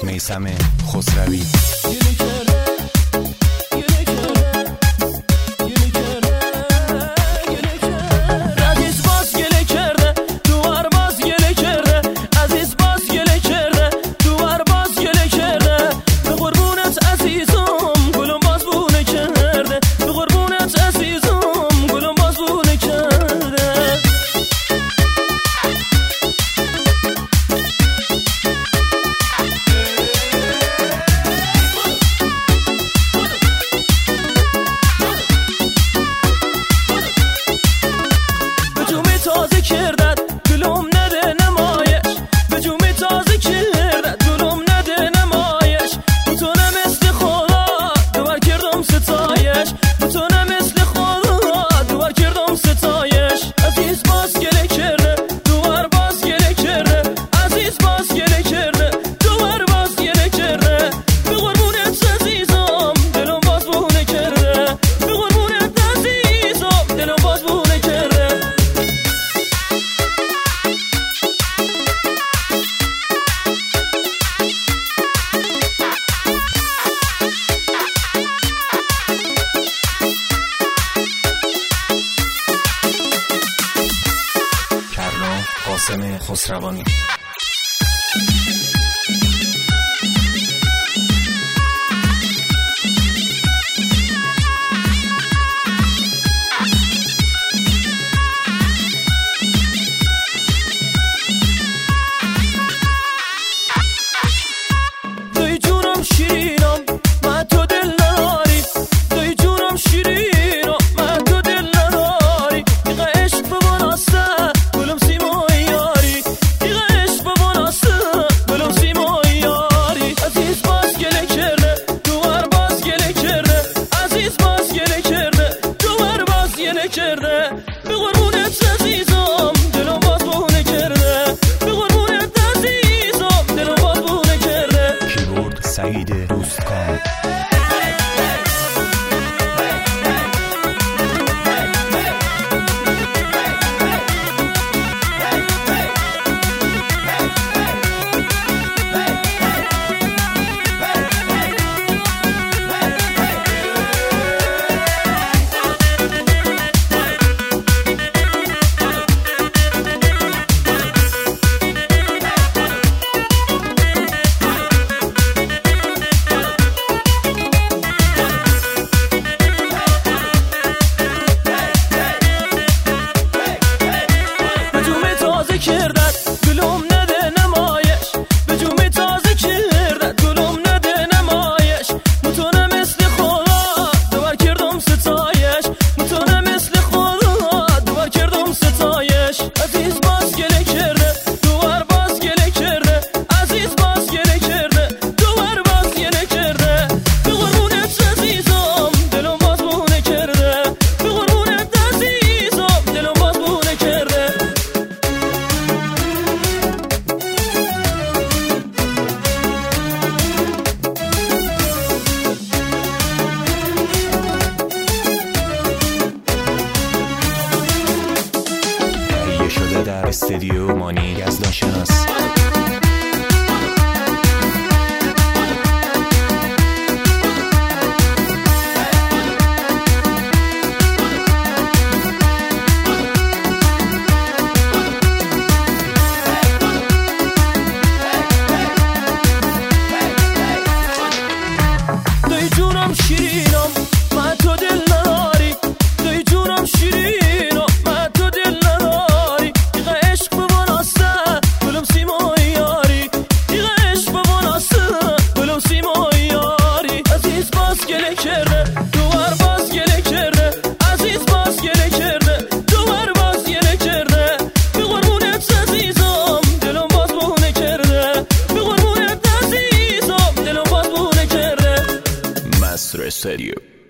میثم خسروی. قاسم خسروانی. دوی جونم شیرینم من تو دل نداری، دوی جونم شیرینم من تو دل نداری. دیگه عشق ببانسته گلم سیمای یاری، دیگه عشق ببانسته گلم سیمای یاری. عزیز باز گله کرده دوبار باز گله کرده، عزیز باز گله کرده دوبار باز گله کرده. به قربونت عزیزم دلم باز بونه کرده، به قربونت عزیزم دلم باز بونه کرده. کیبورد سعید دوستکام. کردن گلوم نده نمایش، به جومی تازه کردن گلوم نده نمایش. متونه مثل خدا دوبار کردم ستایش، متونه مثل خدا دوبار کردم ستایش. عزیز باز گله کرده دوبار باز گله کرده، عزیز باز گله کرده دوبار باز گله کرده. به قربونت عزیزم دلم باز بونه کرده، به قربونت عزیزم دلم باز بونه کرده. تهیه شده در استودیو مانی یزدانشناس. دوی جونم شیرینم من تو دل نداری، دوی جونم شیرینم من تو دل نداری. دیگه عشق ببانسته گلم سیمای یاری، دیگه عشق ببانسته گلم سیمای یاری. عزیز باز گله کرده دوبار باز گله کرده، عزیز باز گله کرده دوبار باز گله کرده. به قربونت عزیزم دلم باز بونه کرده، به قربونت عزیزم دلم باز بونه کرده. مستر استودیو.